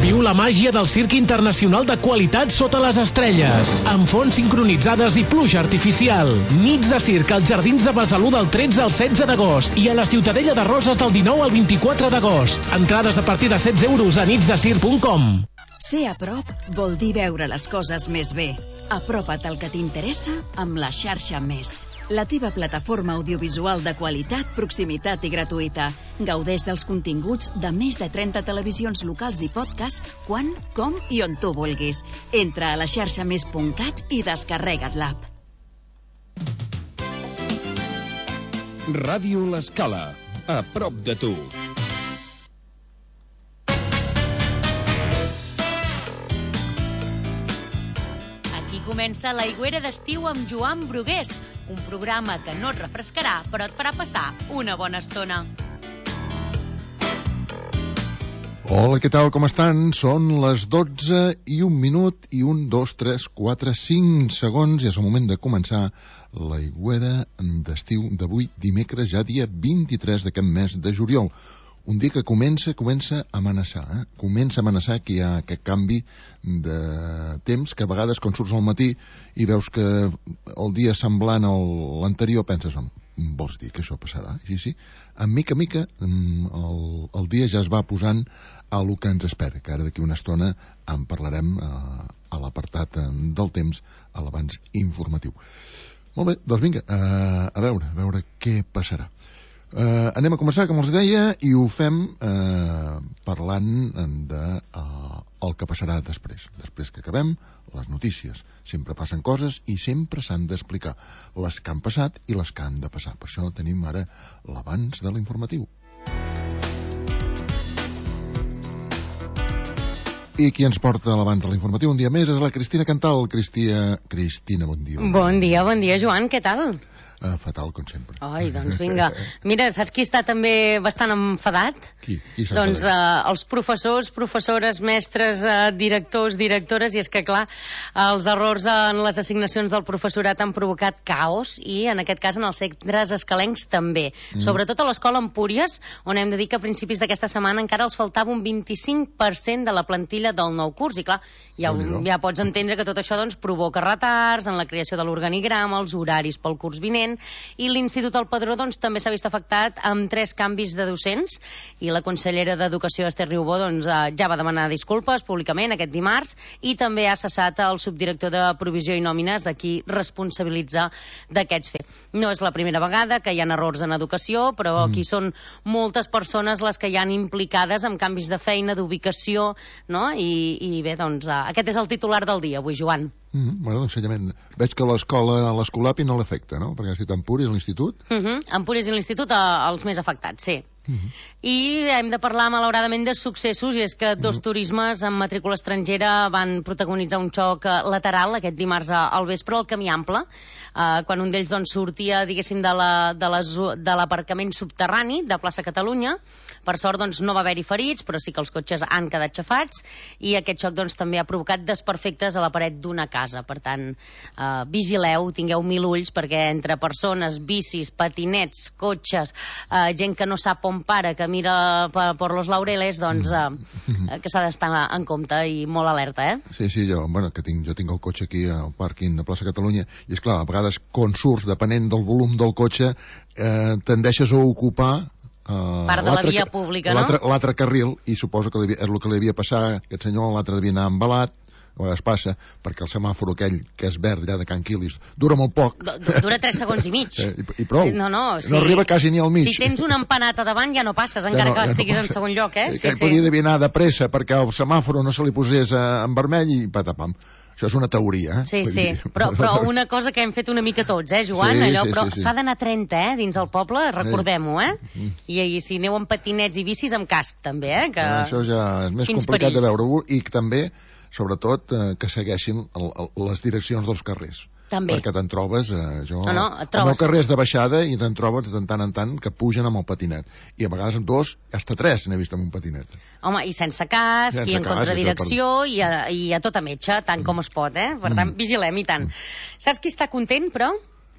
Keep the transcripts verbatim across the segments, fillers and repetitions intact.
Viu la màgia del circ internacional de qualitat sota les estrelles, amb fonts sincronitzades i pluja artificial. Nits de circ als Jardins de Besalú del tretze al setze d'agost i a la Ciutadella de Roses del dinou al vint-i-quatre d'agost. Entrades a partir de setze euros a nits de circ punt com. Ser a prop vol dir veure les coses més bé. Apropa't al que t'interessa amb la xarxa Més. La teva plataforma audiovisual de qualitat, proximitat i gratuïta. Gaudeix dels continguts de més de trenta televisions locals i podcast quan, com i on tu vulguis. Entra a la xarxa més punt cat i descarrega't l'app. Ràdio L'Escala, a prop de tu. Comença l'Aigüera d'estiu amb Joan Brugués, un programa que no et refrescarà, però et farà passar una bona estona. Hola, què tal, com estan? Són les dotze i un minut i un, dos, tres, quatre, cinc segons i és el moment de començar l'Aigüera d'estiu d'avui, dimecres, ja dia vint-i-tres d'aquest mes de juliol. Un dia que comença, comença a amenaçar, eh? Comença a amenaçar que hi ha aquest canvi de temps, que a vegades quan surts al matí i veus que el dia semblant a l'anterior penses, vols dir que això passarà? Sí, sí. En mica a mica el, el dia ja es va posant a lo que ens espera, que ara d'aquí una estona en parlarem a, a l'apartat del temps, a l'abans informatiu. Molt bé, doncs vinga, a, a veure, a veure què passarà. Uh, anem a començar, com els deia, i ho fem uh, parlant de uh, el que passarà després. Després que acabem, les notícies. Sempre passen coses i sempre s'han d'explicar. Les que han passat i les que han de passar. Per això tenim ara l'abans de l'informatiu. I qui ens porta l'abans de l'informatiu un dia més és la Cristina Cantal. Cristina, Cristina, bon dia. Bon dia, bon dia, Joan, què tal? Uh, fatal, com sempre. Ai, doncs vinga. Mira, saps qui està també bastant enfadat? Qui? Qui doncs uh, els professors, professores, mestres, uh, directors, directores, i és que, clar, els errors en les assignacions del professorat han provocat caos, i en aquest cas en els centres escalencs també. Mm. Sobretot a l'escola Empúries, on hem de dir que a principis d'aquesta setmana encara els faltava un vint-i-cinc per cent de la plantilla del nou curs, i clar, ja, ja pots entendre que tot això doncs, provoca retards en la creació de l'organigrama, els horaris pel curs vinent, i l'Institut El Padró doncs, també s'ha vist afectat amb tres canvis de docents, i la consellera d'Educació, Esther Riubó, doncs, ja va demanar disculpes públicament aquest dimarts, i també ha cessat el subdirector de Provisió i Nòmines, a qui responsabilitza d'aquests fets. No és la primera vegada que hi ha errors en educació, però mm. aquí són moltes persones les que hi han implicades amb canvis de feina, d'ubicació, no? I, i bé, doncs, aquest és el titular del dia avui, Joan. Mm, bueno, ensenyament. Veig que l'escola, l'escolapi no l'afecta, no? Perquè has dit Empúries, l'Institut? Uh -huh. Empúries i l'Institut, eh, els més afectats, sí. Uh -huh. I hem de parlar, malauradament, de successos, i és que dos uh -huh. turismes amb matrícula estrangera van protagonitzar un xoc lateral aquest dimarts al vespre al Camí Ample, eh, quan un d'ells doncs, sortia, diguéssim, de la, de, les, de l'aparcament subterrani de Plaça Catalunya. Per sort, doncs, no va haver-hi ferits, però sí que els cotxes han quedat xafats, i aquest xoc doncs, també ha provocat desperfectes a la paret d'una casa. Per tant, eh, vigileu, tingueu mil ulls, perquè entre persones, bicis, patinets, cotxes, eh, gent que no sap on para, que mira per, per los laureles, doncs eh, que s'ha d'estar en compte i molt alerta, eh? Sí, sí, jo, bueno, que tinc, jo tinc el cotxe aquí al pàrquing de Plaça Catalunya, i és clar, a vegades quan surts, depenent del volum del cotxe, eh, tendeixes a ocupar Uh, part de la via pública, no? L'altre carril, i suposo que és el que li havia passat, aquest senyor, l'altre devia anar embalat, a vegades passa, perquè el semàfor aquell, que és verd, allà de Can Quilis, dura molt poc. Dura tres segons i mig. I, I prou. No, no, sí. No arriba quasi ni al mig. Si tens un empanat a davant ja no passes, encara ja no, que estiguis ja no en segon lloc, eh? Sí, sí, que sí. Podia devia anar de pressa perquè el semàfor no se li posés en vermell i patapam. Això és una teoria, eh? Sí, sí, però, però una cosa que hem fet una mica tots, eh, Joan? Sí, allò, sí, però sí, sí. s'ha d'anar a trenta, eh, dins el poble, recordem-ho, eh? I, I si aneu amb patinets i bicis, amb casc, també, eh? Que... Això ja és més Quins complicat perills. de veure-ho, i també, sobretot, eh, que segueixin el, el, les direccions dels carrers. També. Perquè te'n trobes, eh, jo... No, no, et trobes. El meu carrer és de baixada i te'n trobes de tant en tant que pugen amb el patinet. I a vegades amb dos, hasta tres n'he vist amb un patinet. Home, i sense casc, sense i en casc, contradirecció, per... i, a, i a tota metxa, tant mm. com es pot, eh? Per tant, mm. vigilem, i tant. Mm. Saps qui està content, però?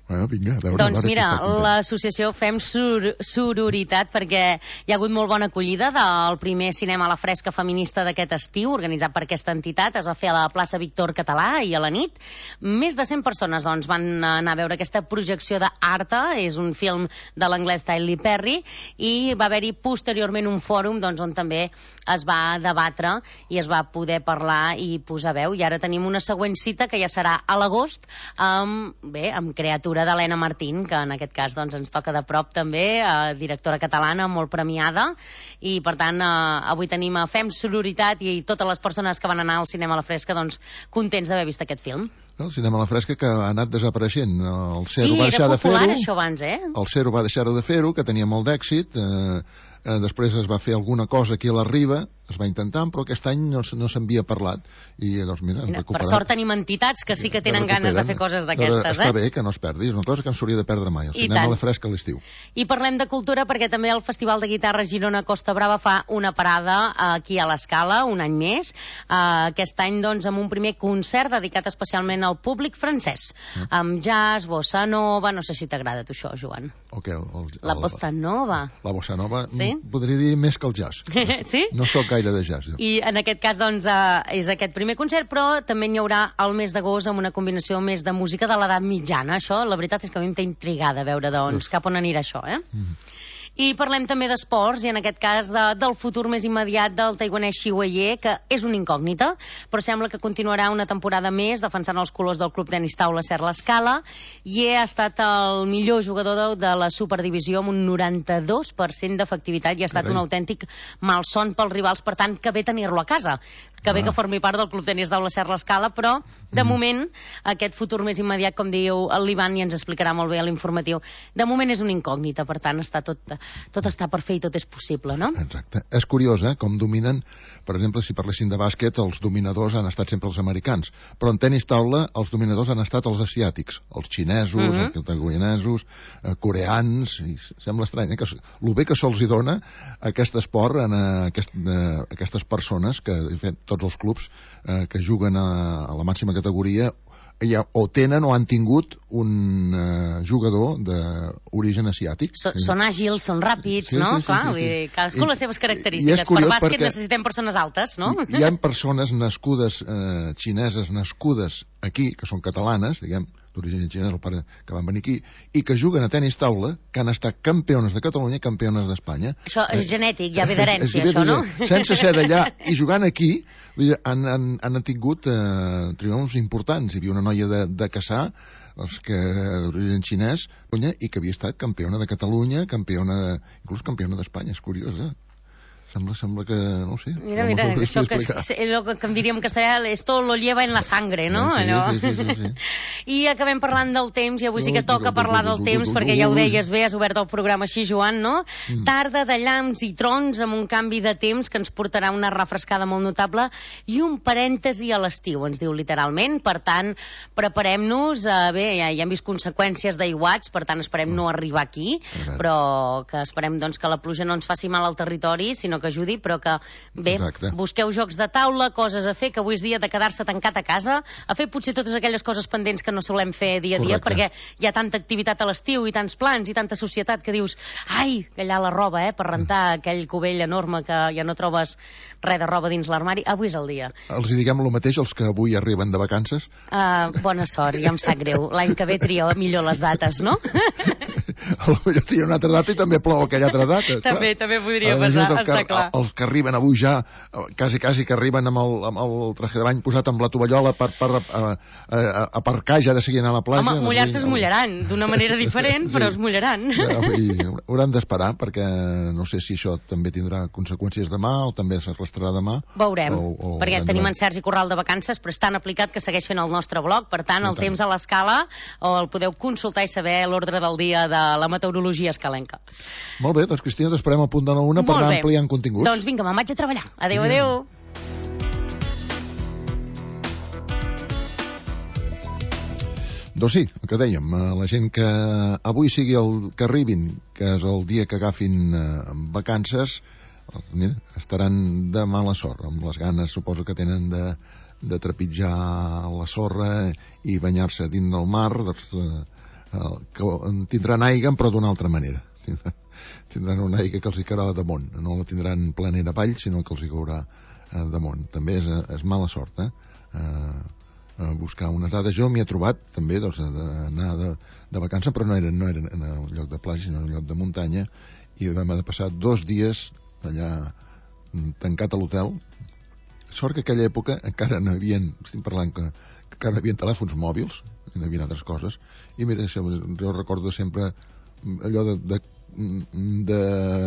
Bueno, vinga, a veure, doncs a veure mira, qui està content. l'associació Fem Sur Sororitat, perquè hi ha hagut molt bona acollida del primer cinema a la fresca feminista d'aquest estiu, organitzat per aquesta entitat. Es va fer a la plaça Víctor Català i a la nit. Més de cent persones doncs, van anar a veure aquesta projecció d'Arta, és un film de l'anglès Tyler Perry, i va haver-hi posteriorment un fòrum doncs, on també es va debatre i es va poder parlar i posar veu. I ara tenim una següent cita que ja serà a l'agost amb, bé, amb Creatura d'Helena Martín, que en aquest cas doncs, ens toca de prop també, eh, directora catalana molt premiada, i per tant eh, avui tenim a Fem Sororitat i totes les persones que van anar al cinema a la fresca doncs, contents d'haver vist aquest film. El cinema a la fresca que ha anat desapareixent. El Sí, Zero va deixar era de fer-ho. popular això abans, eh? El Zero va deixar-ho de fer-ho, que tenia molt d'èxit. Eh, eh, després es va fer alguna cosa aquí a la Riba, es va intentar, però aquest any no, s- no s'havia parlat. I doncs mira, han Per recuperat. sort tenim entitats que sí que tenen ganes de fer coses d'aquestes, Està eh? bé que no es perdi, és una cosa que no s'hauria de perdre mai, el I cinema tant. a la fresca a l'estiu. I parlem de cultura perquè també el Festival de Guitarra Girona Costa Brava fa una parada aquí a l'Escala, un any més. Uh, aquest any, doncs, amb un primer concert dedicat especialment al públic francès, Mm. amb jazz, bossa nova. No sé si t'agrada a tu això, Joan. O què, el, el, La el- bossa nova. La bossa nova, Sí? mm, podria dir més que el jazz. Sí? No sóc gaire de jazz, jo. I en aquest cas, doncs, eh, és aquest primer concert, però també n'hi haurà al mes d'agost amb una combinació més de música de l'edat mitjana. Això, la veritat és que a mi em té intrigada veure doncs, cap on anirà això, eh? Mm. I parlem també d'esports, i en aquest cas de, del futur més immediat del taiwanès Xi Weiye, que és una incògnita, però sembla que continuarà una temporada més defensant els colors del club tenis taula Ser l'Escala, i ha estat el millor jugador de, de la Superdivisió amb un noranta-dos per cent d'efectivitat, i ha estat Carai. un autèntic malson pels rivals, per tant, que bé tenir-lo a casa, que bé Ah. que formi part del club tenis taula Ser l'Escala, però de Mm. moment aquest futur més immediat, com diu l'Ivan, i ens explicarà molt bé a l'informatiu, de moment és una incògnita, per tant està tot, tot està per fer i tot és possible, no? Exacte. És curiós, eh, com dominen, per exemple, si parlessin de bàsquet, els dominadors han estat sempre els americans, però en tenis taula els dominadors han estat els asiàtics, els xinesos, Mhm. els taiwanesos, eh, coreans, i sembla estrany, eh, que s- lo bé que se'ls hi dona aquest esport a, a, aquest, a aquestes persones que, de fet, tots els clubs eh, que juguen a, a la màxima categoria ja, o tenen o han tingut un uh, jugador d'origen asiàtic. So, són àgils, són ràpids, Sí, no? sí, sí, Clar, sí, sí. vull dir, cadascú I- les seves i característiques. és curiós Per bàsquet perquè- necessitem persones altes, no? Hi, hi ha persones nascudes, eh, xineses nascudes aquí, que són catalanes, diguem, d'origen xinès, el pare que van venir aquí, i que juguen a tenis taula, que han estat campiones de Catalunya i campiones d'Espanya. Això és genètic, ja ve És- d'herència, és- és- això, no? Sense ser d'allà i jugant aquí, vull dir, han, han, han tingut eh, triomfs importants. Hi havia una noia de, de Cassà, els que d'origen xinès, i que havia estat campiona de Catalunya, campiona de, inclús campiona d'Espanya. És curiós, eh? Sembla, sembla que, no ho sé. Mira, no mira, m'ho això que, explicar. és, és el que em diríem en castellà, esto lo lleva en la sangre, no? Sí, Allò. sí, sí, sí, sí. I acabem parlant del temps, i avui sí que Ui, toca ui, parlar ui, del ui, temps, ui, perquè ui, ja ho ui. deies bé, has obert el programa així, Joan, no? Mm. Tarda de llamps i trons amb un canvi de temps que ens portarà una refrescada molt notable i un parèntesi a l'estiu, ens diu literalment. Per tant, preparem-nos, eh, bé, ja, ja hem vist conseqüències d'aiguats, per tant esperem no arribar aquí, Exacte. però que esperem doncs, que la pluja no ens faci mal al territori, sinó que ajudi, però que bé, Exacte. busqueu jocs de taula, coses a fer, que avui és dia de quedar-se tancat a casa, a fer potser totes aquelles coses pendents que no solem fer dia a dia, Correcte. perquè hi ha tanta activitat a l'estiu i tants plans i tanta societat que dius, ai, allà la roba, eh, per rentar aquell cubell enorme que ja no trobes res de roba dins l'armari. Avui és el dia. Els hi diguem el mateix els que avui arriben de vacances. Uh, bona sort, ja em sap greu. L'any que ve tria millor les dates, no? A lo millor tria una altra data i també plou aquella altra data. També, clar. també podria A la passar, gent, els està que, clar. Els que arriben avui ja, quasi, quasi que arriben amb el, amb el traje de bany posat amb la tovallola per, per a, a, a aparcar ja de seguir anar a la platja. Home, doncs mullar-se avui- es mullaran, d'una manera diferent, però es mullaran. Ja, vull dir, hauran d'esperar perquè no sé si això també tindrà conseqüències demà o també s'arrastrarà demà. Veurem, o, o perquè l'endemà. tenim en Sergi Corral de vacances, però és tan aplicat que segueix fent el nostre blog, per tant, el I tant. temps a l'escala, o el podeu consultar i saber l'ordre del dia de la meteorologia escalenca. Molt bé, doncs Cristina, t'esperem al punt de la una per Molt anar bé. ampliant continguts. Doncs vinga, me'n vaig a treballar. Adéu, Vinga. adéu. Doncs sí, el que dèiem, eh, la gent que avui sigui el que arribin, que és el dia que agafin eh, vacances, eh, mira, estaran de mala sort, amb les ganes, suposo que tenen de, de trepitjar la sorra i banyar-se dins del mar, doncs, eh, el, que tindran aigua, però d'una altra manera. Tindran una aigua que els hi caurà damunt. No la tindran planera avall, sinó que els hi caurà eh, damunt. També és, és mala sort, eh? eh buscar unes dades. Jo m'hi he trobat també doncs, d'anar de, de vacances, però no era, no era en un lloc de platja, sinó en un lloc de muntanya, i vam haver de passar dos dies allà tancat a l'hotel. Sort que aquella època encara no hi havia, estic parlant que, que encara hi havia telèfons mòbils, no hi havia altres coses, i mira, això, jo recordo sempre allò de, de, de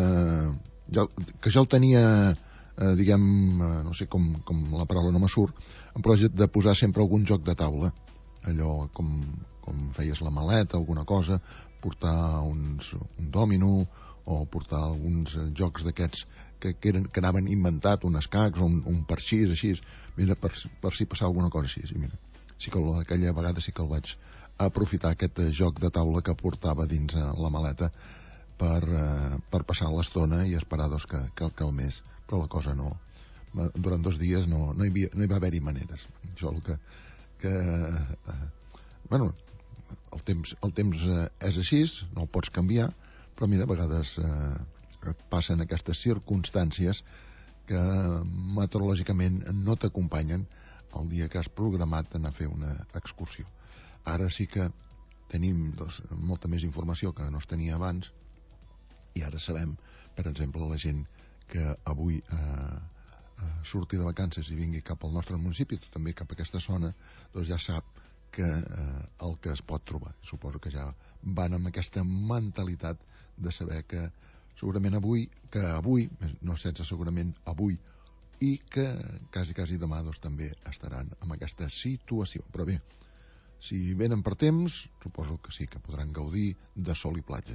jo, que ja ho tenia eh, diguem, eh, no sé com, com la paraula no me surt, en projecte de posar sempre algun joc de taula, allò com, com feies la maleta, alguna cosa, portar uns, un dòmino o portar alguns jocs d'aquests que, que, eren, que anaven inventat, un escacs o un, un parxís, així, mira, per, per si passava alguna cosa així, i mira, sí que aquella vegada sí que el vaig aprofitar, aquest joc de taula que portava dins la maleta per, eh, per passar l'estona i esperar doncs, que, que el calmés, però la cosa no, durant dos dies no, no, hi, havia, no hi va haver-hi maneres. Això el que, que eh, bueno, el temps, el temps eh, és així, no el pots canviar, però mira, a vegades eh, et passen aquestes circumstàncies que meteorològicament no t'acompanyen el dia que has programat d'anar a fer una excursió. Ara sí que tenim doncs, molta més informació que no es tenia abans, i ara sabem, per exemple, la gent que avui eh, surti de vacances i vingui cap al nostre municipi, també cap a aquesta zona, doncs ja sap que eh, el que es pot trobar. Suposo que ja van amb aquesta mentalitat de saber que segurament avui, que avui, no sense segurament avui, i que quasi, quasi demà doncs, també estaran en aquesta situació. Però bé, si venen per temps, suposo que sí, que podran gaudir de sol i platja.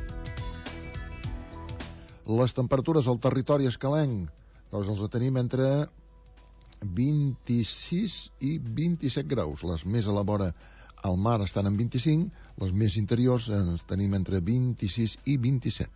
Les temperatures al territori escalenc, doncs els tenim entre vint-i-sis i vint-i-set graus. Les més a la vora al mar estan en vint-i-cinc, les més interiors ens tenim entre vint-i-sis i vint-i-set.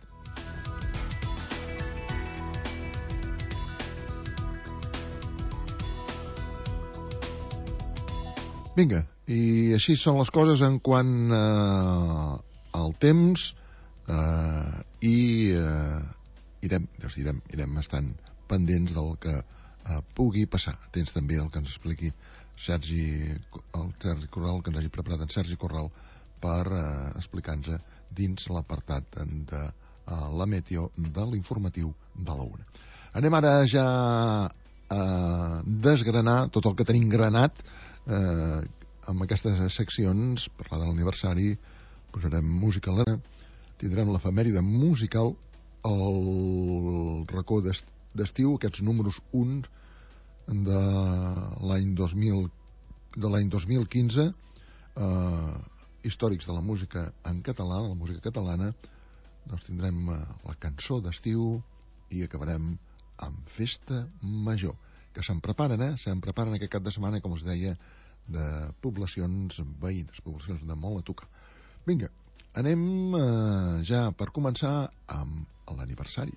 Vinga, i així són les coses en quant eh, al temps eh, i eh, irem, doncs irem, irem estant pendents del que eh, pugui passar. Tens també el que ens expliqui Sergi, el Sergi Corral, que ens hagi preparat en Sergi Corral per eh, explicar-nos dins l'apartat de eh, la meteo de l'informatiu de la una. Anem ara ja a desgranar tot el que tenim granat eh, amb aquestes seccions. Parlar de l'aniversari, posarem música a l'ana, tindrem l'efemèride musical, el racó d'estiu, d'estiu, aquests números un de l'any dos mil de l'any dos mil quinze, eh, històrics de la música en català, de la música catalana. Doncs tindrem eh, la cançó d'estiu i acabarem amb Festa Major, que se'n preparen, eh? Se'n preparen aquest cap de setmana, com us deia, de poblacions veïnes, poblacions de molt a tocar. Vinga, anem eh, ja per començar amb l'aniversari.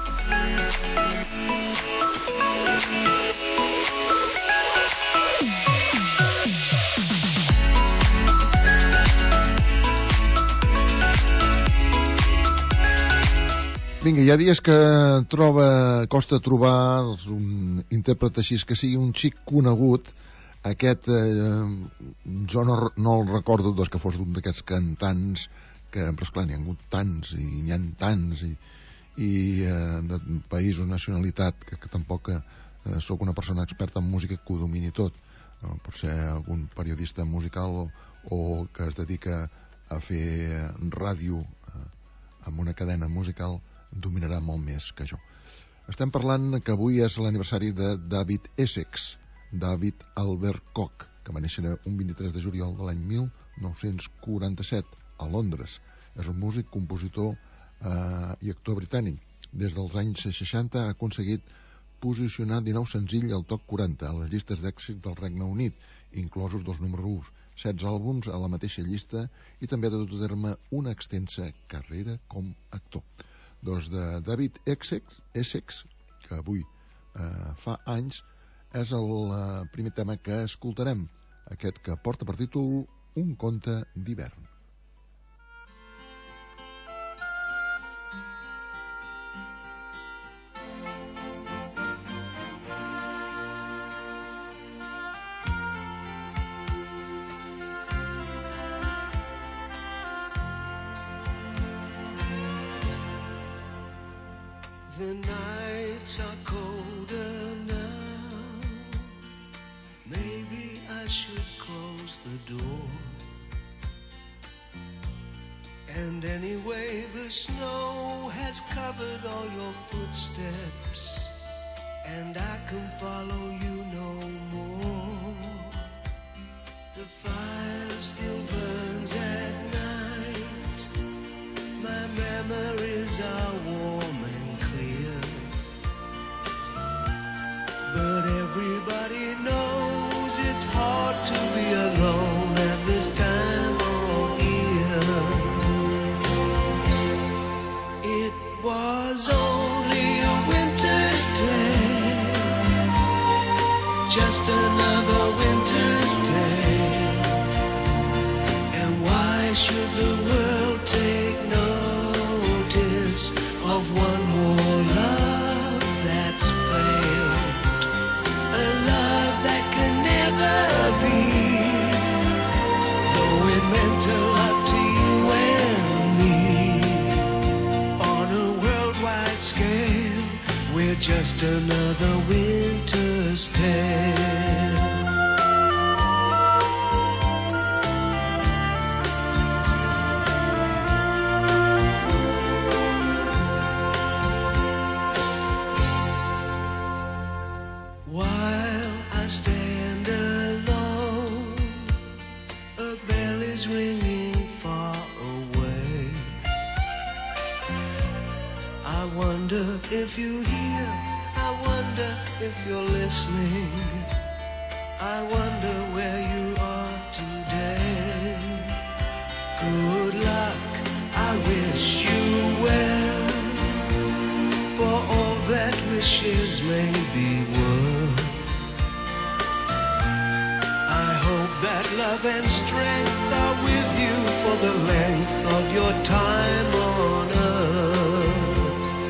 Vinga, hi ha dies que troba, costa trobar un intèrpret així que sigui un xic conegut. Aquest eh, jo no, no el recordo doncs, que fos un d'aquests cantants que, però esclar, n'hi ha hagut tants i n'hi ha tants i, i eh, de país o nacionalitat que, que tampoc eh, sóc una persona experta en música que ho domini tot. Eh, pot ser algun periodista musical o, o que es dedica a fer ràdio eh, amb una cadena musical dominarà molt més que jo. Estem parlant que avui és l'aniversari de David Essex, David Albert Koch, que va néixer un vint-i-tres de juliol de l'any mil nou-cents quaranta-set a Londres. És un músic, compositor eh, i actor britànic. Des dels anys seixanta ha aconseguit posicionar dinou senzills al top quaranta a les llistes d'èxit del Regne Unit, inclosos dos número u, setze àlbums a la mateixa llista i també ha dut a terme una extensa carrera com actor. Doncs de David Essex, Essex que avui eh, fa anys, és el eh, primer tema que escoltarem, aquest que porta per títol Un conte d'hivern. nights are colder now. Maybe I should close the door. And anyway, the snow has covered all your footsteps, and I can follow you no more. The fire still burns at night. My memories are warm and clear, but everybody knows it's hard to be alone at this time of year. It was only a winter's day, just another winter's day. And why should the world take notice of one more love that's failed? A love that can never be, though it meant a lot to you and me. On a worldwide scale, we're just another winter's tale. While I stand alone, a bell is ringing far away. I wonder if you hear, I wonder if you're listening. I wonder where you are today. Good luck, I wish you well, for all that wishes may be worth. I hope that love and strength are with you for the length of your time on earth.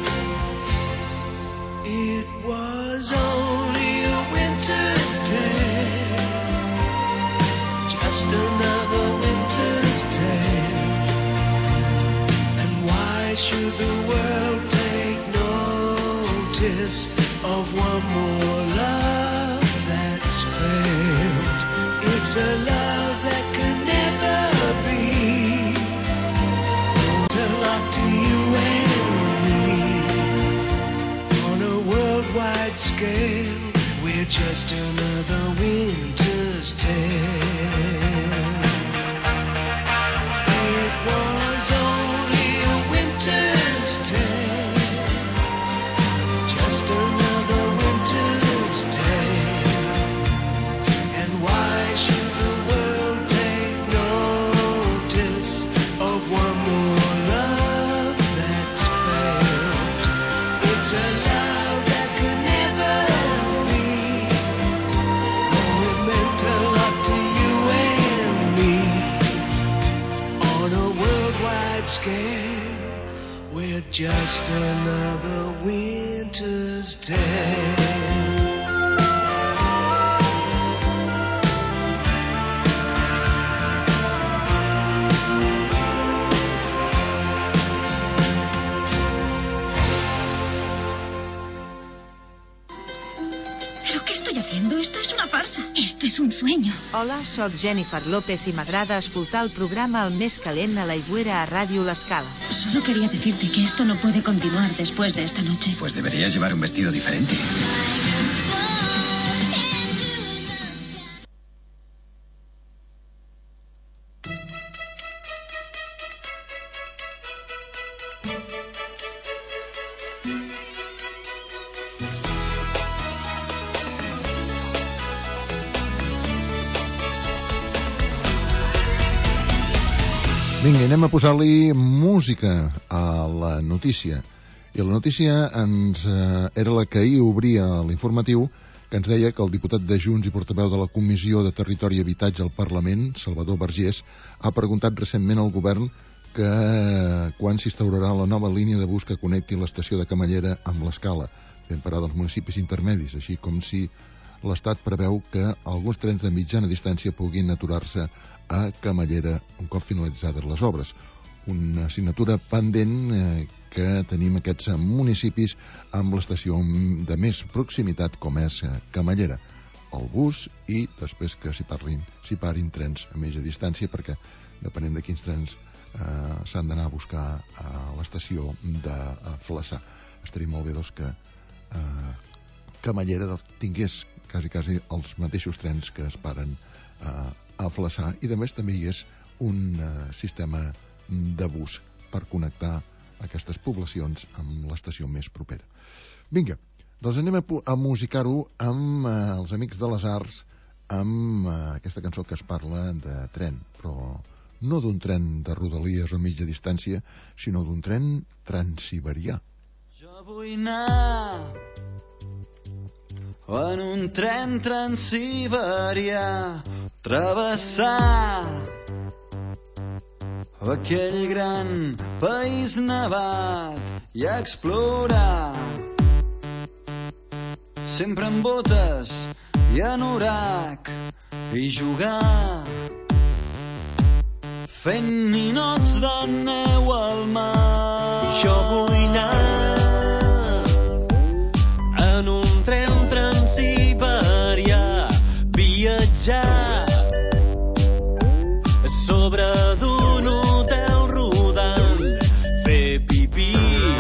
It was only a winter's day, just another winter's day. And why should the world take notice of one more love that's failed? It's a love that can never be. It's a lot to you and me. On a worldwide scale, we're just another winter's tale. It was only a winter's tale, just another winter's tale. And why should the world take notice of one more love that's failed? It's a love that could never be, though it meant a lot to you and me. On a worldwide scale, we're just another winter's tale. ¿Pero qué estoy haciendo? Esto es una farsa. Esto es un sueño. Hola, sóc Jennifer López i m'agrada escoltar el programa El Més Calent a l'Aigüera a Ràdio L'Escala. Solo quería decirte que esto no puede continuar después de esta noche. Pues deberías llevar un vestido diferente. Vinga, anem a posar-li música a la notícia. I la notícia ens, eh, era la que ahir obria l'informatiu, que ens deia que el diputat de Junts i portaveu de la Comissió de Territori i Habitatge al Parlament, Salvador Vergés, ha preguntat recentment al govern que quan s'instaurarà la nova línia de bus que connecti l'estació de Camallera amb l'Escala, fent parar dels municipis intermedis, així com si l'Estat preveu que alguns trens de mitjana distància puguin aturar-se a Camallera un cop finalitzades les obres. Una assignatura pendent eh, que tenim aquests municipis amb l'estació de més proximitat, com és Camallera, el bus, i després que s'hi parlin, s'hi parin trens a mitja distància, perquè depenent de quins trens eh, s'han d'anar a buscar a l'estació de Flaçà. Estaria molt bé, doncs, que eh, Camallera tingués quasi, quasi els mateixos trens que es paren eh, a Flaçà, i a més també hi és un eh, sistema de bus per connectar aquestes poblacions amb l'estació més propera. Vinga, doncs anem a, a musicar-ho amb eh, els Amics de les Arts, amb eh, aquesta cançó que es parla de tren, però no d'un tren de rodalies o mitja distància, sinó d'un tren transsiberià. Jo vull anar en un tren transsiberià, travessar aquell gran país nevat i explorar, sempre amb botes i anorac, i jugar fent ninots de neu al mar. Jo vull anar en un tren transsiberià, viatjar sobre d'un hotel rodant, fer pipí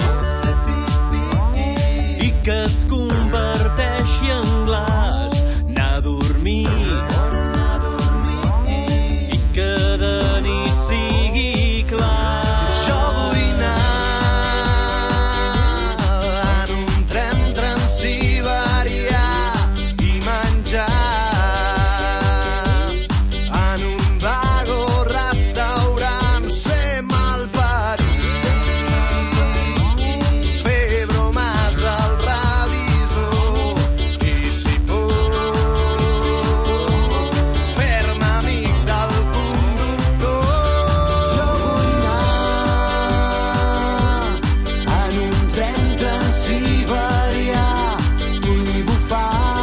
i que es converteixi en glaç, anar a dormir i que de nit sigui clar. Jo vull anar en un tren transsiberià i menjar en un vago restaurant, ser malparit, fer bromes al revisor i, si puc, fer-me amic del conductor. Jo vull anar en un tren transsiberià, vull bufar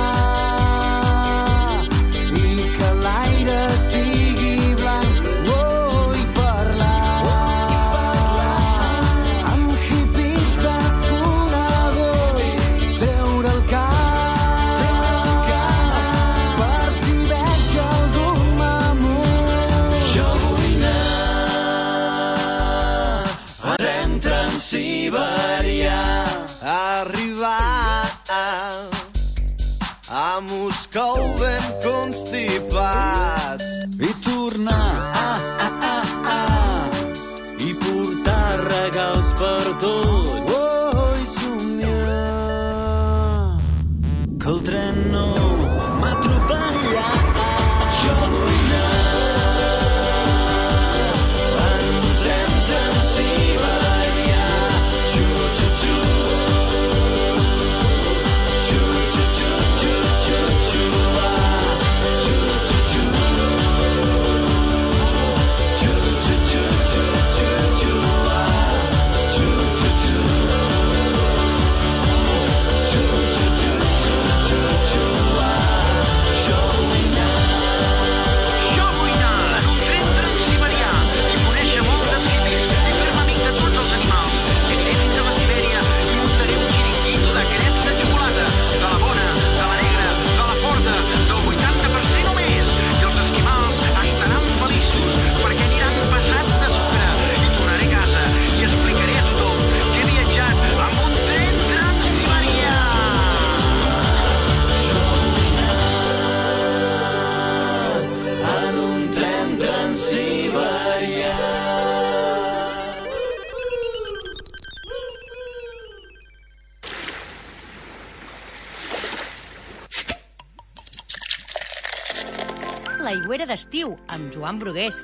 i que l'aire sigui blanc, oh, i parlar amb hippies desconeguts, treure el cap per si veig algun mamut. Jo vull anar a tren transsiberià, arribar a Moscou ben constipat i tornar ah, ah, ah, ah, i portar regals per tot, oh, i somiar que el tren no m'atropellarà. Jo vull anar en un tren transsiberià, xu-xu-xu, xu-xu-xu-xu-xu-xu-ah, xu-xu-xu, xu-xu-xu-xu-xu-xu-ah, xu-xu-xu, xu-xu-xu-xu-xu-xu-ah. Jo vull Jo vull anar en un tren transsiberià i conèixer moltes hippies i fer-me amic de tots els animals. Aniré fins a la Sibèria i muntaré un xiringuito de crepes de xocolata, de la bona, de la negra, de la forta, del vuitanta per cent o més. I els esquimals estaran feliços perquè aniran passats de sucre. I tornaré a casa i explicaré a tothom que he viatjat amb un tren transsiberià. en un tren transsiberià. L'aigüera d'estiu, amb Joan Brugués.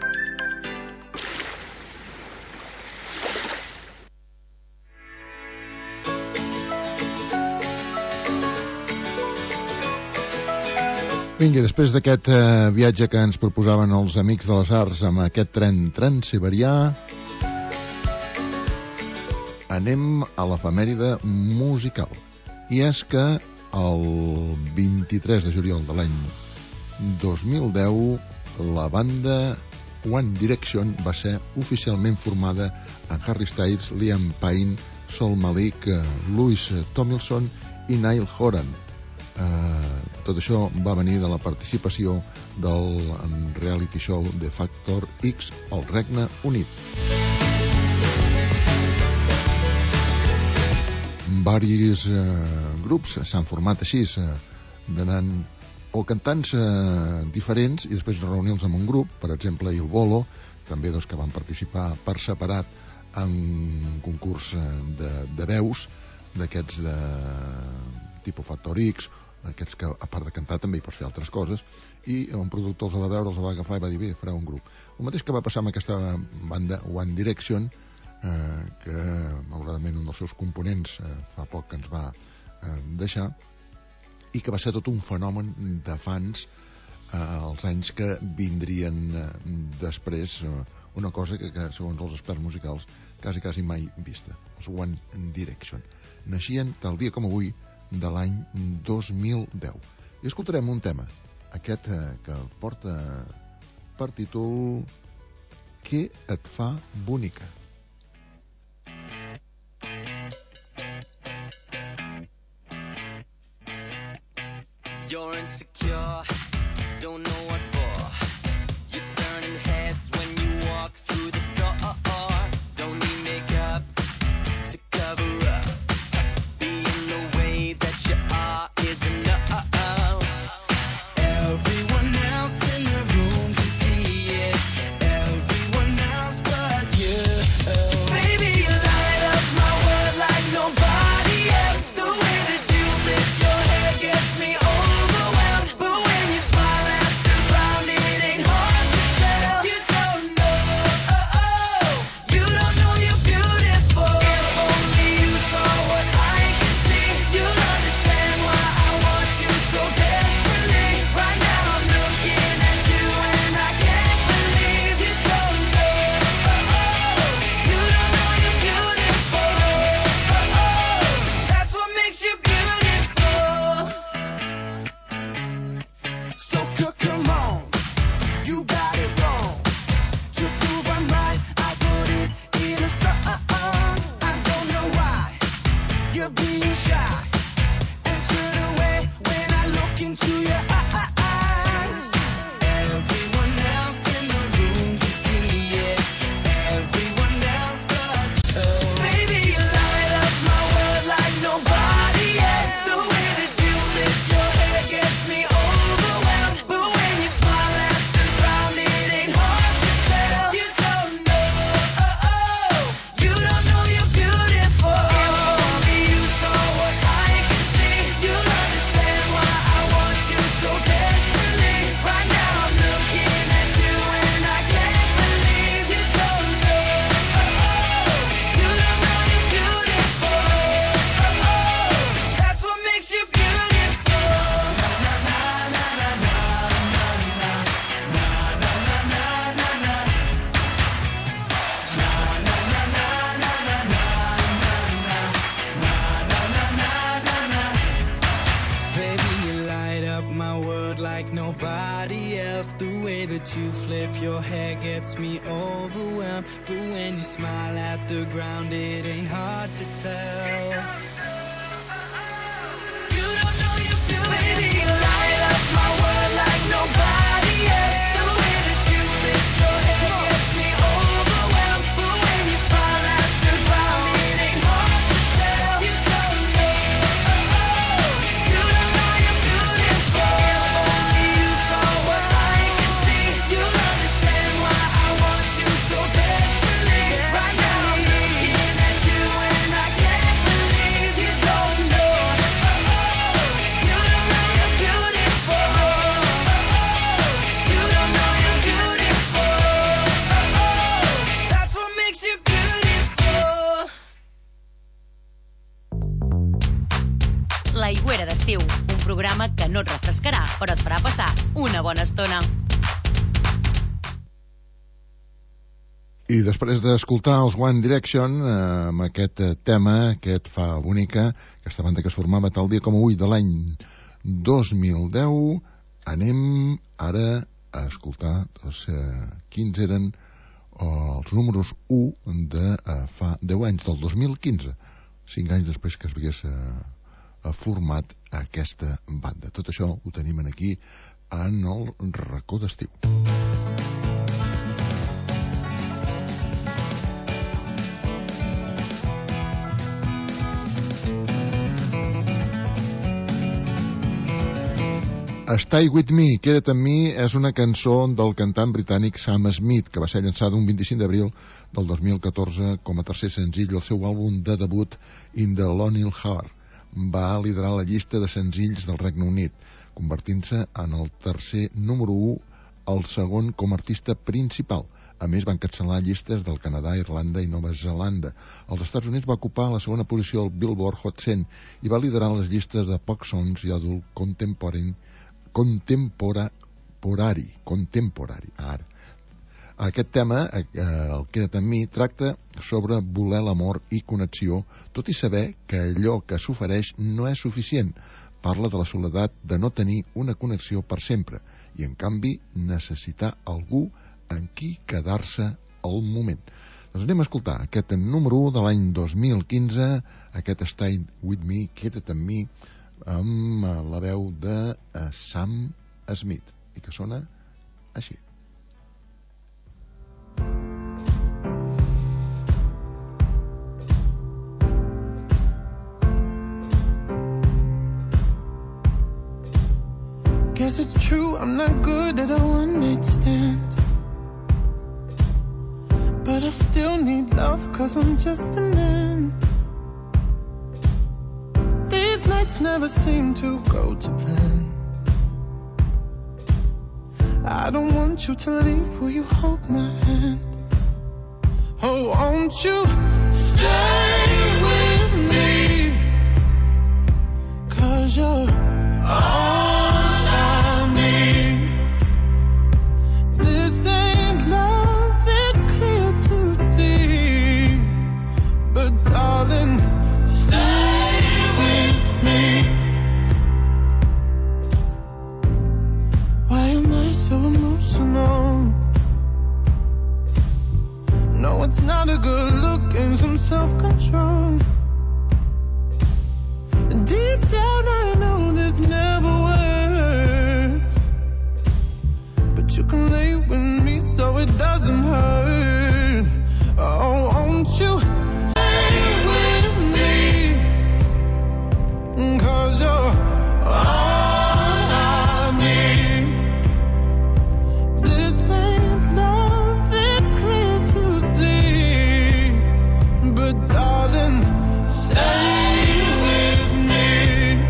Vinga, després d'aquest eh, viatge que ens proposaven els Amics de les Arts amb aquest tren transsiberià, anem a l'efemèride musical. I és que el vint-i-tres de juliol de l'any dos mil deu la banda One Direction va ser oficialment formada amb Harry Styles, Liam Payne, Sol Malik, Louis Tomlinson i Niall Horan. Uh, tot això va venir de la participació del reality show The Factor X al Regne Unit. Varis uh, grups s'han format així, uh, donant o cantants uh, diferents i després reunir-los en un grup, per exemple Il Bolo, també doncs, que van participar per separat en un concurs de, de veus d'aquests de tipus Factor X, aquests que a part de cantar també hi pots fer altres coses, i un productor els va veure, els va agafar i va dir bé, farà un grup. El mateix que va passar amb aquesta banda One Direction, eh, que malauradament un dels seus components eh, fa poc que ens va eh, deixar, i que va ser tot un fenomen de fans eh, els anys que vindrien eh, després, eh, una cosa que, que segons els experts musicals quasi quasi mai vista, els One Direction. Naixien tal dia com avui de l'any dos mil deu. I escoltarem un tema, aquest eh, que porta per títol Què et fa bonica? You're insecure, don't know what for. You're turning heads when you walk through the door. Don't need makeup to cover up. Being the way that you are is enough. Everyone else in the room can see it. Everyone else but you. Baby, you light up my world like nobody else. The way that you lift your hair gets me overwhelmed. But when you smile at the ground, it ain't hard to tell. You don't know, oh, oh. You don't know you're beautiful. If only you saw what I can see, you'll understand why I want you so desperately. Right now I'm looking at you and I can't believe you don't know, oh, oh. You don't know you're beautiful, oh, oh. That's what makes you beautiful. So c- come on, you got it wrong. To prove I'm right, I put it in a song. I don't know why you're being shy and turn away when I look into your eyes. Everyone else in the room can see it. Everyone else but you. Baby, you light up my world like nobody else. The way that you lift your hair gets me overwhelmed. But when you smile at the ground, it ain't hard to tell. You don't know, oh, oh. You don't know you're beautiful. If only you saw what I can see, you'll understand why I want you so desperately. Right now I'm looking at you and I can't believe you don't know, oh, oh. You don't know you're beautiful, oh, oh. That's what makes you beautiful. Na na na na na na na na na na na na na. Na na na na na na na na na na. Baby, you light up my world like nobody else. The way that you flip your hair gets me overwhelmed. But when you smile at the ground, it ain't hard to tell. You don't know you're beautiful. Baby, you light up my world like nobody else. The way that you lift your hair gets me overwhelmed. But when you smile at the ground, it ain't hard to tell. You don't know, oh, oh. You don't know you're beautiful. If only you saw what I can see, you'll understand why I want you so desperately. Right now I'm looking at you and I can't believe you don't know, oh, oh. You don't know you're beautiful, oh, oh. You don't know you're beautiful, oh, oh. That's what makes you beautiful. L'aigüera d'estiu, un programa que no et refrescarà, però et farà passar una bona estona. I després d'escoltar els One Direction eh, amb aquest eh, tema que et fa bonica, aquesta banda que es formava tal dia com avui de l'any dos mil deu, anem ara a escoltar doncs, eh, quins eren eh, els números u de eh, fa deu anys, del dos mil quinze, cinc anys després que es hagués eh, format aquesta banda. Tot això ho tenim aquí en el racó d'estiu. Stay With Me, Queda't amb mi, és una cançó del cantant britànic Sam Smith, que va ser llançada un vint-i-cinc d'abril del dos mil catorze com a tercer senzill del seu àlbum de debut In the Lonely Heart. Va liderar la llista de senzills del Regne Unit, convertint-se en el tercer número u, el segon com a artista principal. A més, van cancel·lar llistes del Canadà, Irlanda i Nova Zelanda. Als Estats Units va ocupar la segona posició al Billboard Hot cent i va liderar les llistes de pop songs i adult contemporani contemporari contemporari ara. Aquest tema, eh, el Queda't amb mi, tracta sobre voler l'amor i connexió, tot i saber que allò que s'ofereix no és suficient. Parla de la soledat de no tenir una connexió per sempre i en canvi necessitar algú en qui quedar-se al moment. Doncs anem a escoltar aquest número u de l'any dos mil quinze, aquest Stay With Me, Queda't amb mi, amb la veu de Sam Smith, i que sona així. Guess it's true, I'm not good at a one-night stand, but I still need love, cause I'm just a man. These nights never seem to go to plan. I don't want you to leave, will you hold my hand? Oh, won't you stay with me? Cause you're all I need. This ain't love, it's clear to see, but darling, stay with me. Why am I so emotional? No, it's not a good look and some self-control. Deep down I know this never works, but you can lay with me so it doesn't hurt. Oh, won't you stay with me? Cause you're all I need. This ain't love, it's clear to see, but darling, stay with me.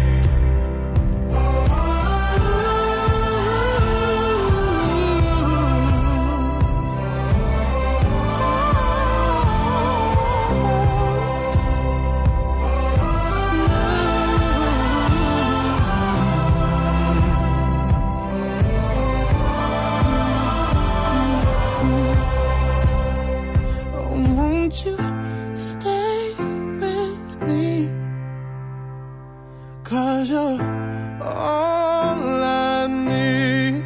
Oh, won't you stay with me? Cause you're all I need.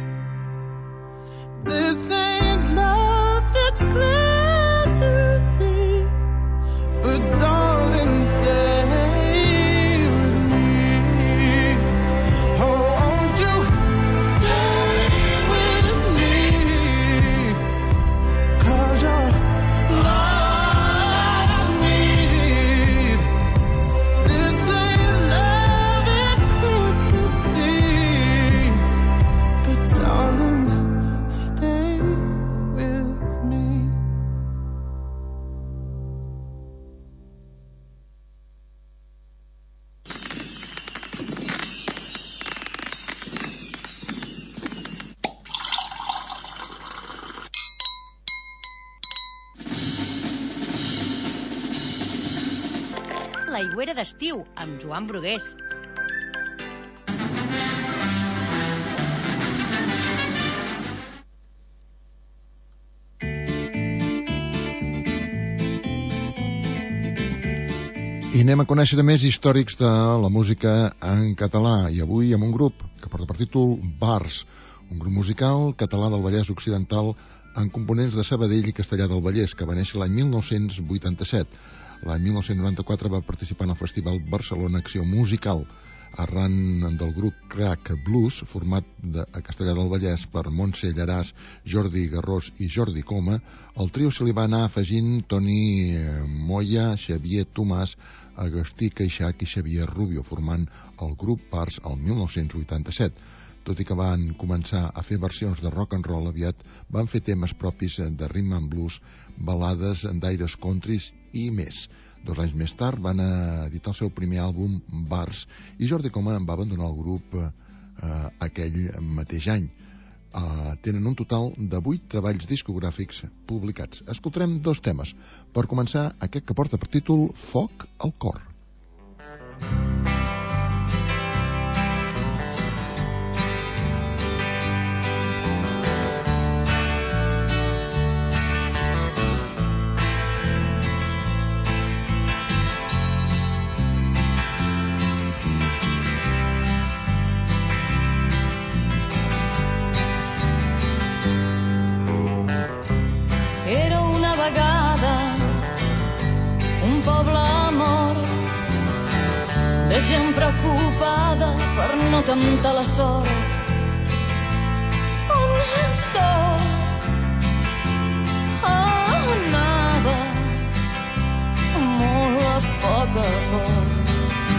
This ain't love, it's clear to see, but darling, stay with me. Oh, won't you stay with me? Cause you're all I need. This ain't love, it's clear to see, but darling, stay with me. L'aigüera d'estiu, amb Joan Brugués. I anem a conèixer de més històrics de la música en català, i avui amb un grup que porta per títol Bars, un grup musical català del Vallès Occidental amb components de Sabadell i Castellar del Vallès, que va néixer l'any mil nou-cents vuitanta-set. L'any mil nou-cents noranta-quatre va participar en el Festival Barcelona Acció Musical, arran del grup Crack Blues, format de, a Castellar del Vallès per Montse Llaràs, Jordi Garrós i Jordi Coma. Al trio se li va anar afegint Toni Moya, Xavier Tomàs, Agustí Queixac i Xavier Rubio, formant el grup Pars el mil nou-cents vuitanta-set. Tot i que van començar a fer versions de rock and roll, aviat van fer temes propis de rhythm and blues, balades d'aires countries i més. Dos anys més tard van editar el seu primer àlbum, Bars, i Jordi Coma va abandonar el grup eh, aquell mateix any. Eh, tenen un total de vuit treballs discogràfics publicats. Escoltarem dos temes. Per començar, aquest que porta per títol Foc al cor. Preocupada per no temptar la sort, on tot anava molt a poc a poc.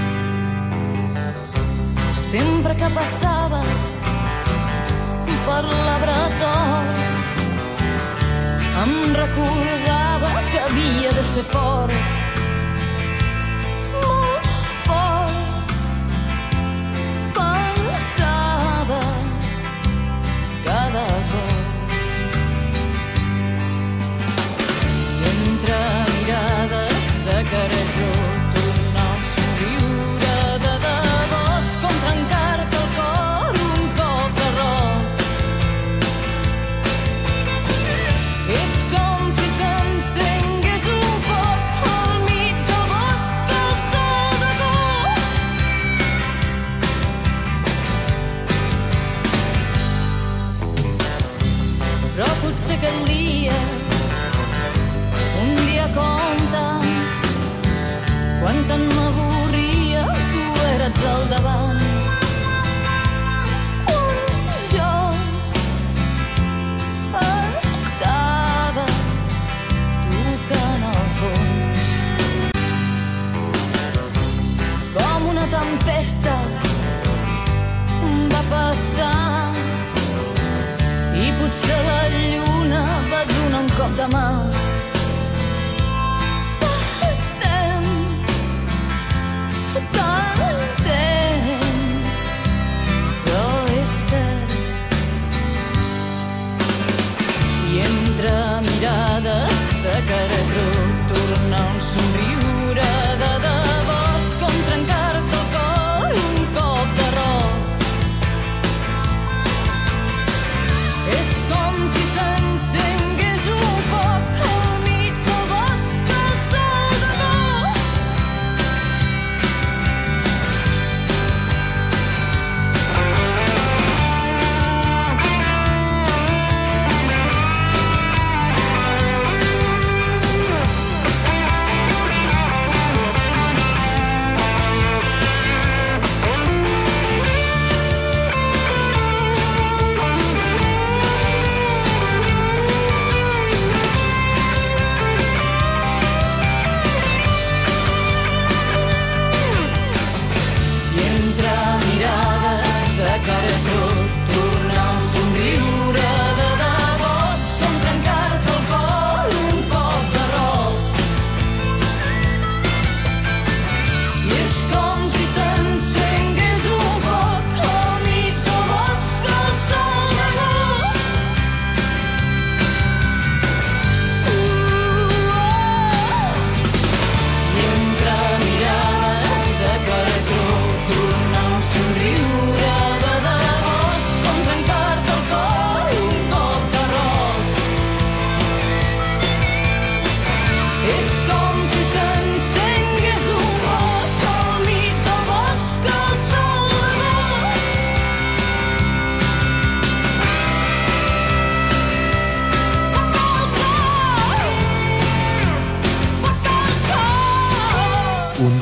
Sempre que passava per la bretol em recordava que havia de ser fort.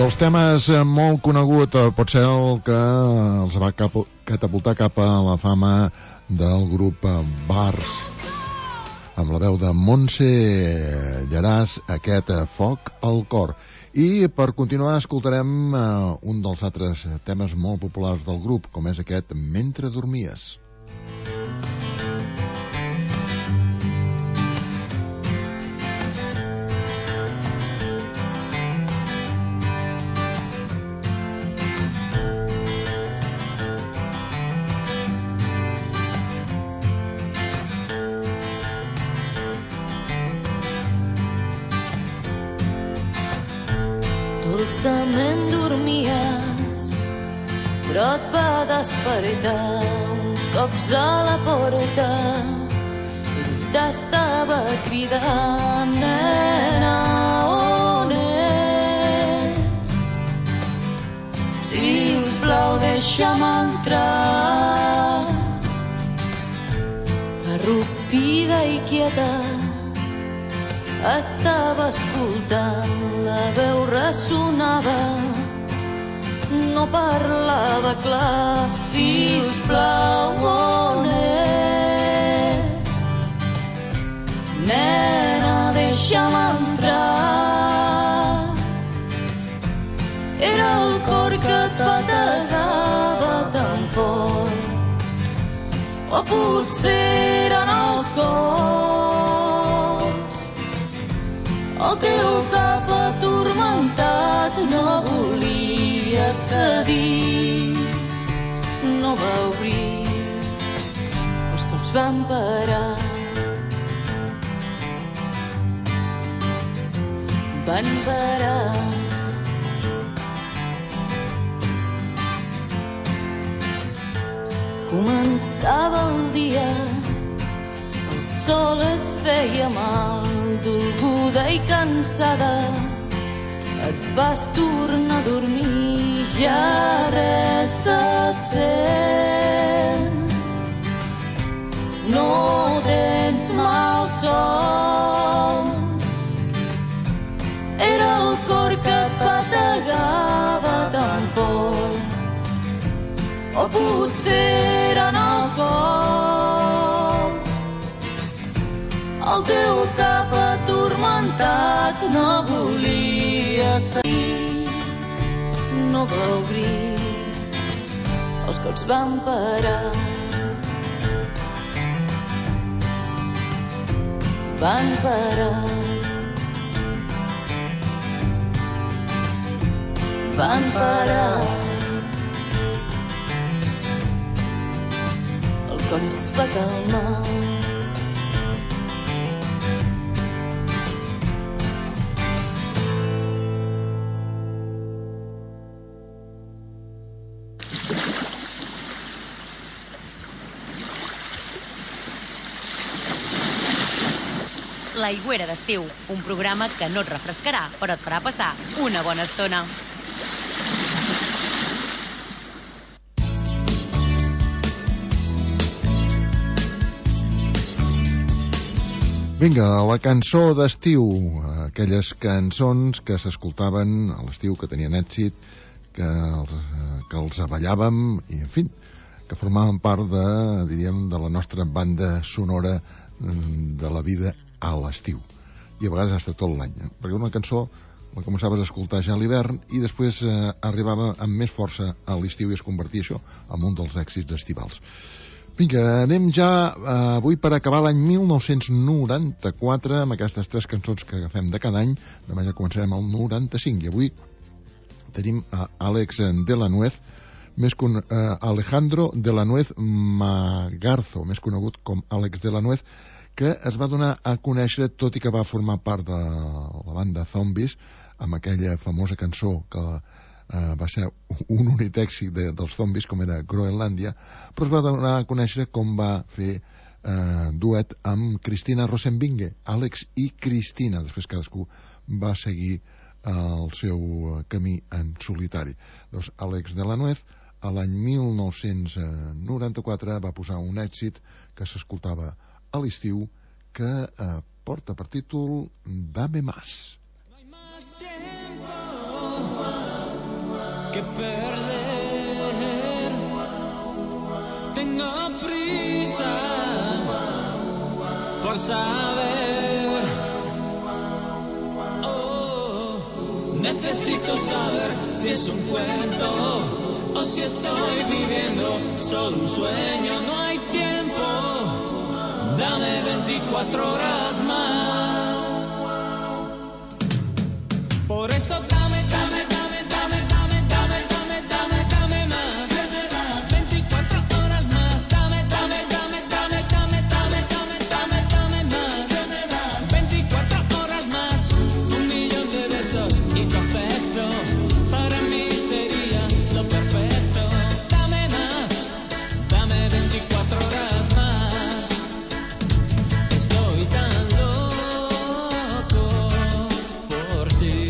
dels temes eh, molt conegut, eh, pot ser el que els va cap, catapultar cap a la fama del grup eh, Bars, amb la veu de Montse Llaràs, aquest eh, Foc al cor. I per continuar escoltarem eh, un dels altres temes molt populars del grup, com és aquest Mentre dormies. Dolçament dormies, però et va despertar uns cops a la porta i t'estava cridant, nena, on ets? Sisplau, deixa'm entrar. Arrupida i quieta estava escoltant, la veu ressonava, no parlava clar. Sisplau, on ets? Nena, deixa'm entrar. Era el cor que et bategava tan fort, o potser eren els cors. El teu cap atormentat no volia cedir, no va obrir, els cops van parar. Van parar. Començava el dia, el sol et feia mal, dolguda i cansada, et vas tornar a dormir, ja res se sent. No tens malsons, era el cor que et bategava tan fort, o potser eren els cops. El teu cap atormentat no volia seguir, no va obrir, els cops van parar. Van parar. Van parar. El cor es fa calmar. L'Aigüera d'estiu, un programa que no et refrescarà, però et farà passar una bona estona. Vinga, la cançó d'estiu, aquelles cançons que s'escoltaven a l'estiu, que tenien èxit, que els, que els ballàvem, i en fi, que formaven part de, diríem, de la nostra banda sonora de la vida a l'estiu, i a vegades hasta tot l'any, eh? Perquè una cançó la començaves a escoltar ja a l'hivern i després eh, arribava amb més força a l'estiu i es convertia això en un dels èxits estivals. Vinga, anem ja eh, avui per acabar l'any mil nou-cents noranta-quatre amb aquestes tres cançons que agafem de cada any. Demà ja començarem el noranta-cinc i avui tenim a Àlex de la Nuez, més con, eh, Alejandro de la Nuez Magarzo, més conegut com Àlex de la Nuez, que es va donar a conèixer, tot i que va formar part de la banda Zombies, amb aquella famosa cançó que eh, va ser un únic èxit de, dels Zombies, com era Groenlàndia, però es va donar a conèixer com va fer eh, duet amb Cristina Rosenvinge, Àlex i Cristina. Després cadascú va seguir eh, el seu camí en solitari. Doncs Àlex de la Nuez, a l'any mil nou-cents noranta-quatre, va posar un èxit que s'escoltava a l'estiu, que eh, porta per títol Dame Más. No hay más tiempo que perder. Tengo prisa por saber. Oh, necesito saber si es un cuento o si estoy viviendo solo un sueño. No hay tiempo, dame veinticuatro horas más. Por eso dame, dame, dame, dame, dame, dame, dame, dame, dame más. veinticuatro horas más. Dame, dame, dame, dame, dame, dame, dame, dame, dame más. veinticuatro horas más. Un millón de besos y tu afecto para mí sería lo perfecto. Dame más, dame veinticuatro horas más. Estoy tan loco por ti.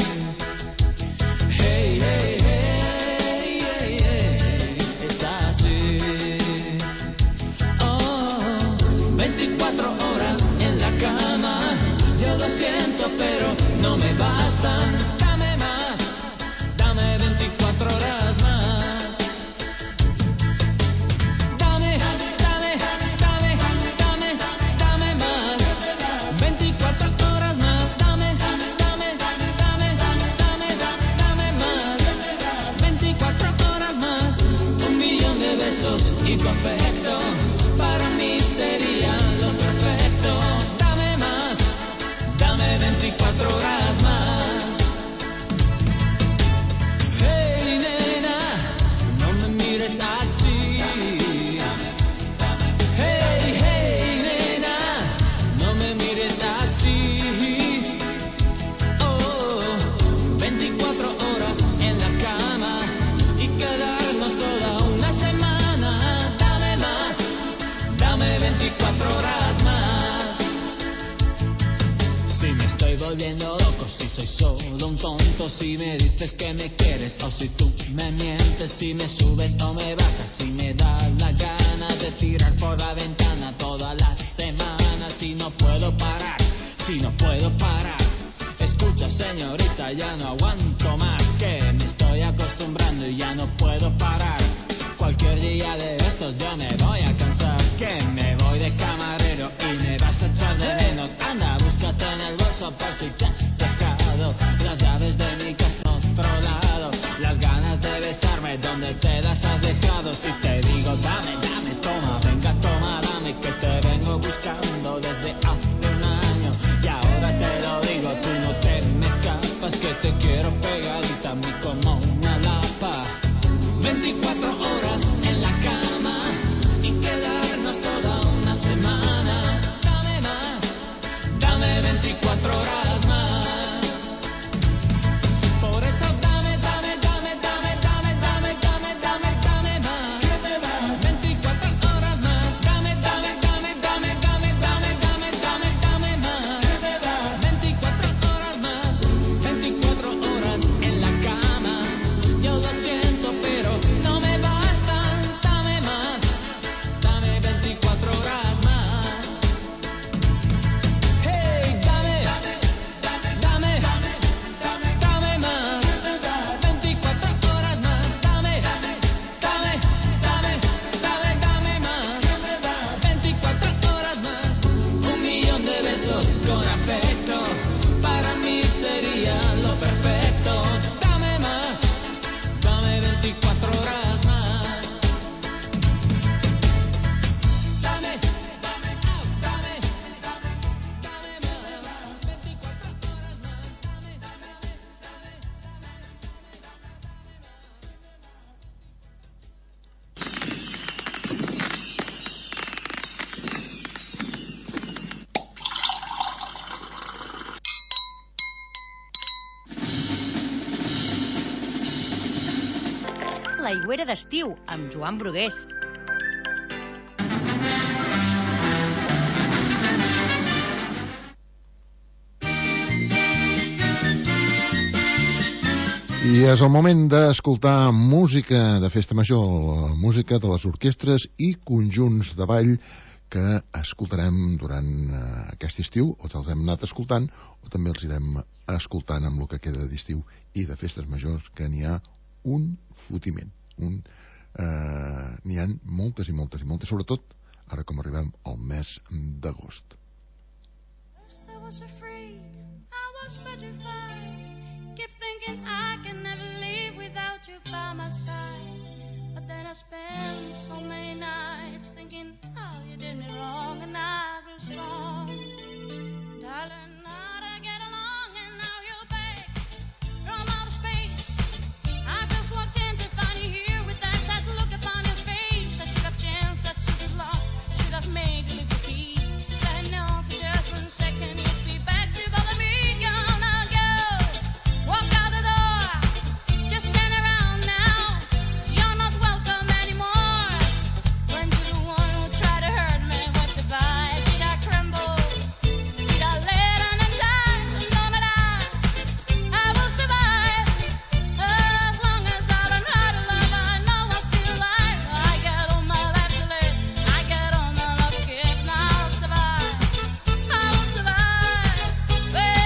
Hey, hey, hey, hey, hey, es así. Oh, veinticuatro horas en la cama. Yo lo siento, pero no me bastan. Dame más, dame veinticuatro horas más. Dame, dame, dame, dame, dame, dame más. veinticuatro horas más. Dame, dame, dame, dame, dame, dame más. veinticuatro horas más. Un millón de besos y tu afecto para mí sería lo perfecto. Dame más, dame veinticuatro horas más. Hey, nena, no me mires así. Hey, hey, nena, no me mires así. Oh, veinticuatro horas en la cama y quedarnos toda una semana. Dame más, dame veinticuatro horas más. Si me estoy volviendo loco, si soy solo un tonto, si me dices que me quieres o si tú me mientes, si me subes o me bajas, si me da la gana de tirar por la ventana toda la semana, si no puedo parar, si no puedo parar. Escucha, señorita, ya no aguanto más, que me estoy acostumbrando y ya no puedo parar. Cualquier día de estos yo me voy a cansar, que me voy de camarero y me vas a echar de menos. Anda, búscate en el bolso por si te has dejado las llaves de mi casa a otro lado, las ganas de besarme donde te las has dejado. Si te digo dame, dame, toma, venga, toma, dame, que te vengo buscando desde hace un año y ahora te lo digo, tú no te me escapas, que te quiero pegadita a mí como una lapa. veinticuatro horas en la cama y quedarnos toda una semana. Dame más, dame veinticuatro horas más. Por eso dame, dame, dame, dame, dame, dame, dame, dame, dame más. veinticuatro horas más. Dame, dame, dame, dame, dame, dame, dame, dame, dame más. veinticuatro horas más. veinticuatro horas en la cama. Yo lo siento, pero no me bastan. Dame más, dame veinticuatro horas más. Hey, dame, dame, dame, dame, dame más. veinticuatro horas más. Dame, dame, dame, dame, dame, dame más. veinticuatro horas más. Un millón de besos con afecto para mí sería lo perfecto. Dame más, dame veinticuatro horas más. Dame, dame, dame, dame, dame más. veinticuatro horas más. Dame, dame, L'aigüera d'estiu, amb Joan Brugués. I és el moment d'escoltar música de festa major, la música de les orquestres i conjunts de ball que escoltarem durant uh, aquest estiu, o els hem anat escoltant, o també els irem escoltant amb el que queda d'estiu i de festes majors, que n'hi ha un fotiment. Un, eh, n'hi ha moltes i moltes i moltes, sobretot ara com arribem al mes d'agost. First I was afraid, I was petrified. Keep thinking I can never live without you by my side. But then I spent so many nights thinking how you did me wrong, and I grew strong. And I learned how to get along, and now you're back from outer space. I just walked in to find you here with that sad look upon your face. I should have chanced that stupid lock, should have made you leave the key. Let I know for just one second you'd be back to bother me. Gone, I'll go, walk out the door, just stand around now. You're not welcome anymore. Weren't you the one who tried to hurt me with the vibe? Did I crumble? Did I let on and die? No, not I. I will survive as long as I learn how to love. I know I'm still alive. I got all my life to live. I got all my love to give. And I'll survive. I will survive. Hey.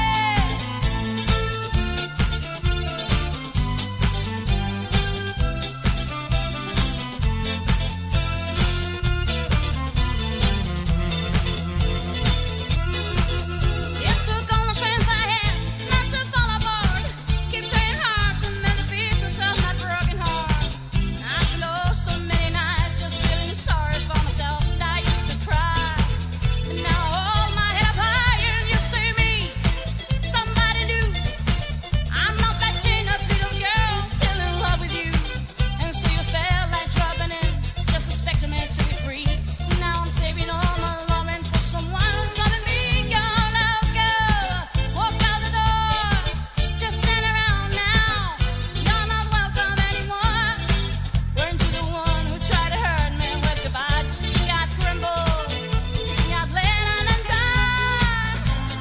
It took all the strength I had not to fall apart. Keep trying hard to mend the pieces of my broken heart. I spent oh so many nights just feeling sorry for myself, and I used to cry. But now I hold my head up higher and you see me, somebody new. I'm not that chained-up little girl still in love with you. And so you felt like dropping in, just expecting me to be free. Now I'm saving all my loving for someone who's loving me. Gone, I'll go, walk out the door, just stand around now. You're not welcome anymore. Weren't you the one who tried to hurt me with goodbye? Do you think I'd crumble? Do you think I'd let on and die?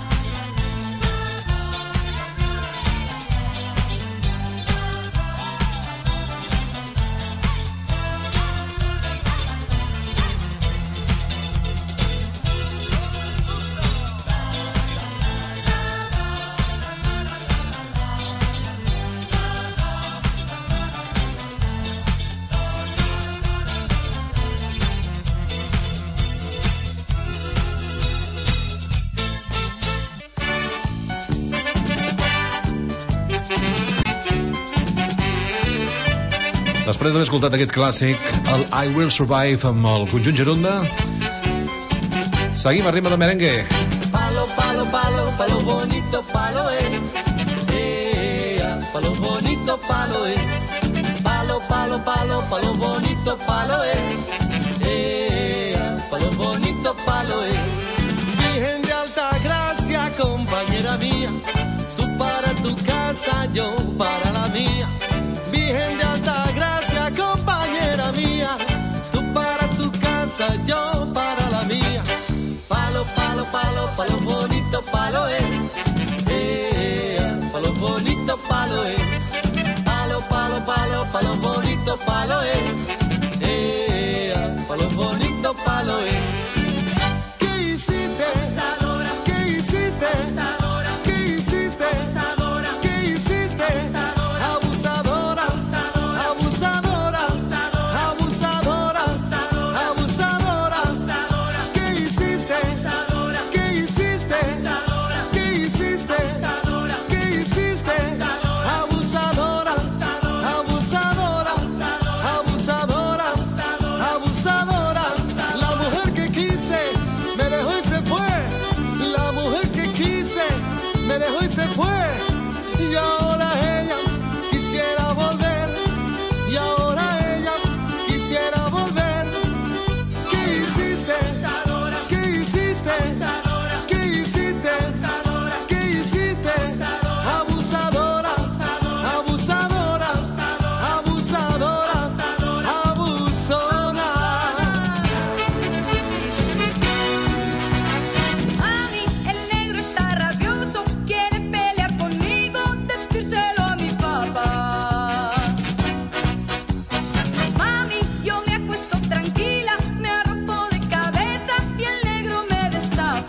Després d'haver escoltat aquest clàssic, el I Will Survive amb el conjunt Geronda, seguim a ritme de merengue. Palo, palo, palo, palo bonito, palo eh. Eh, palo bonito, palo eh. Palo, palo, palo, palo bonito, palo eh. Eh, palo bonito, palo eh. Virgen de alta gracia, compañera mía, tú para tu casa, yo para la mía. Virgen de alta gracia, compañera mía, tú para tu casa, yo para la mía. Palo, palo, palo, palo bonito, palo eh. Eh, palo bonito, palo eh. Palo, palo, palo, palo bonito, palo eh. Eh, palo bonito, palo eh. ¿Qué hiciste? Abusadora. ¿Qué hiciste? Abusadora. ¿Qué hiciste? Abusadora. ¿Qué hiciste? Abusadora. Abusadora. Abusadora. Abusadora. Abusadora. ¿Qué hiciste? ¿Qué hiciste? ¿Qué hiciste? ¿Qué hiciste? Abusadora. Abusadora. Abusadora. Abusadora. La mujer que quise me dejó y se fue. La mujer que quise me dejó y se fue. Y ahora ella quisiera volver. Y ahora ella quisiera volver. ¿Qué hiciste? ¿Qué hiciste? ¿Qué hiciste? ¿Qué hiciste? Abusadora. Abusadora. Abusadora. Abusona. Mami, el negro está rabioso, quiere pelear conmigo, decírselo a mi papá. Mami, yo me acuesto tranquila, me arropo de cabeza y el negro me destapa.